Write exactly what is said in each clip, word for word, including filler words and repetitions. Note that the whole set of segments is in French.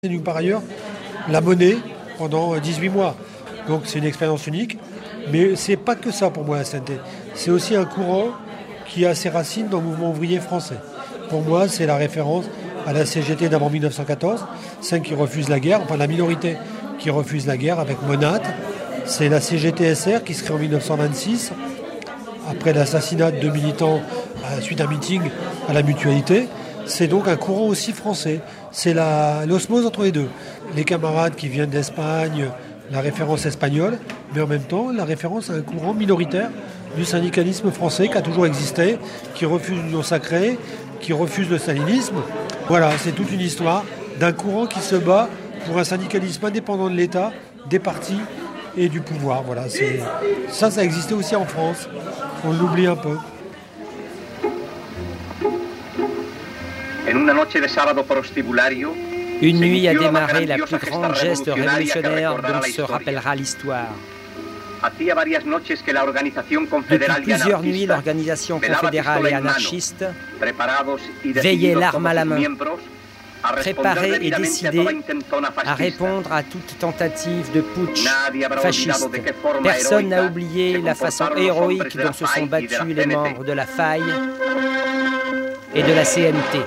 C'est par ailleurs la monnaie pendant dix-huit mois. Donc c'est une expérience unique. Mais c'est pas que ça pour moi la C N T. C'est aussi un courant qui a ses racines dans le mouvement ouvrier français. Pour moi, c'est la référence à la C G T d'avant mille neuf cent quatorze, celle qui refuse la guerre, enfin la minorité qui refuse la guerre avec Monat. C'est la C G T S R qui se crée en mille neuf cent vingt-six, après l'assassinat de deux militants suite à un meeting à la Mutualité. C'est donc un courant aussi français. C'est la, l'osmose entre les deux. Les camarades qui viennent d'Espagne, la référence espagnole, mais en même temps la référence à un courant minoritaire du syndicalisme français qui a toujours existé, qui refuse l'union sacrée, qui refuse le stalinisme. Voilà, c'est toute une histoire d'un courant qui se bat pour un syndicalisme indépendant de l'État, des partis et du pouvoir. Voilà, c'est... Ça, ça existait aussi en France. On l'oublie un peu. Une nuit a démarré la plus grande geste révolutionnaire dont se rappellera l'histoire. Depuis plusieurs nuits, l'organisation confédérale et anarchiste veillait l'arme à la main, préparée et décidée à répondre à toute tentative de putsch fasciste. Personne n'a oublié la façon héroïque dont se sont battus les membres de la Faille et de la C N T.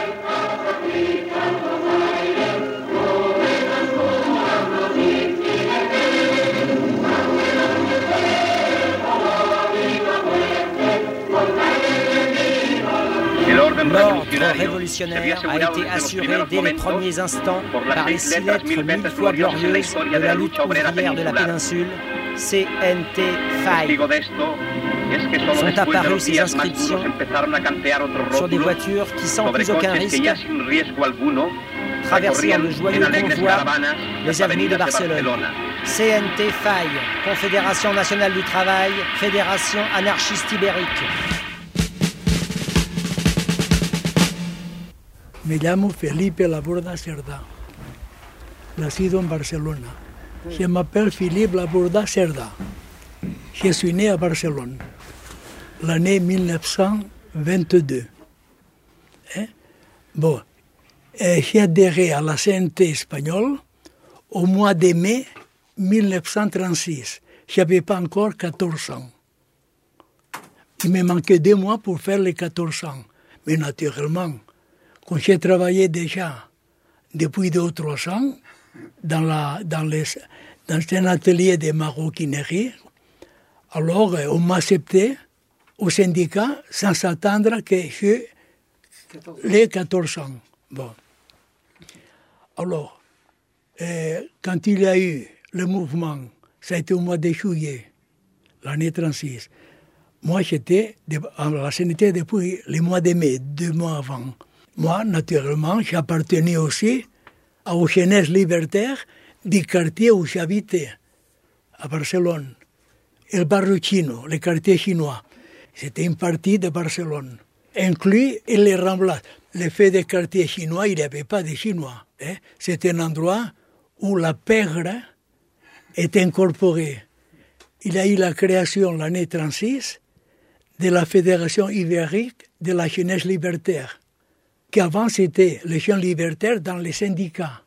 L'ordre révolutionnaire a été assuré dès les premiers instants par les six lettres mille fois glorieuses de la lutte ouvrière de la péninsule, C N T Faille. Sont apparues ces inscriptions sur des voitures qui, sans plus aucun risque, traversèrent le joyeux convoi les avenues de Barcelone. C N T Faille, Confédération nationale du travail, Fédération anarchiste ibérique. Me llamo Felipe Laborda Cerdà, nacido en Barcelona. Je m'appelle Philippe Laborda Cerdà. Je suis né à Barcelone, l'année mille neuf cent vingt-deux. Hein? Bon, et j'ai adhéré à la C N T espagnole au mois de mai mille neuf cent trente-six. Je n'avais pas encore quatorze ans. Il me manquait deux mois pour faire les quatorze ans. Mais naturellement, quand j'ai travaillé déjà depuis deux ou trois ans dans, la, dans, les, dans un atelier de maroquinerie, alors on m'a accepté au syndicat sans s'attendre que j'ai les quatorze ans. Bon. Alors, euh, quand il y a eu le mouvement, ça a été au mois de juillet, l'année trente-six, moi j'étais à la C N T depuis le mois de mai, deux mois avant. Moi, naturellement, j'appartenais aussi aux jeunesses libertaires du quartier où j'habitais, à Barcelone. El Barrio Chino, le quartier chinois. C'était une partie de Barcelone, inclus les Ramblas. Le fait des quartiers chinois, il n'y avait pas de Chinois. Hein. C'était un endroit où la pègre est incorporée. Il y a eu la création, l'année trente-six, de la Fédération ibérique de la jeunesse libertaire, qu'avant c'était les jeunes libertaires dans les syndicats.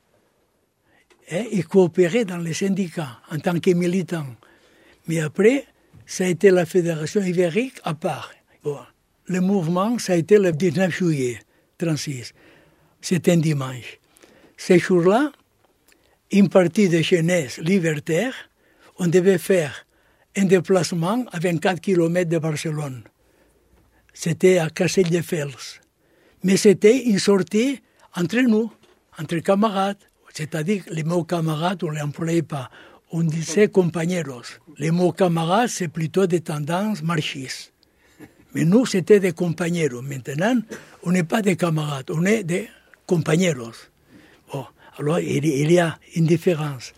Et ils coopéraient dans les syndicats en tant que militants. Mais après, ça a été la Fédération ibérique à part. Bon. Le mouvement, ça a été le dix-neuf juillet trente-six. C'était un dimanche. Ce jour-là, une partie de jeunesse libertaire, on devait faire un déplacement à vingt-quatre kilomètres de Barcelone. C'était à Castelldefels. Mais c'était une sortie entre nous, entre camarades. C'est-à-dire les mots camarades, on ne les employait pas. On disait compañeros. Les mots camarades, c'est plutôt des tendances marxistes. Mais nous, c'était des compañeros. Maintenant, on n'est pas des camarades, on est des compañeros. Bon, alors, il, il y a une différence.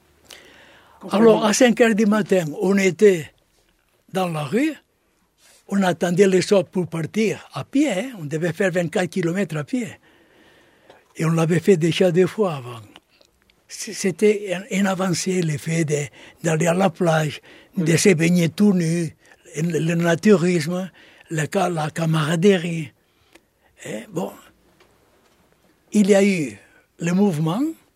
Alors, à cinq heures du matin, on était dans la rue. On attendait les autres pour partir à pied. Hein? On devait faire vingt-quatre kilomètres à pied. Et on l'avait fait déjà deux fois avant. C'était une avancée, le fait de, d'aller à la plage, de se baigner tout nu, le, le naturisme, la, la camaraderie. Et bon, il y a eu le mouvement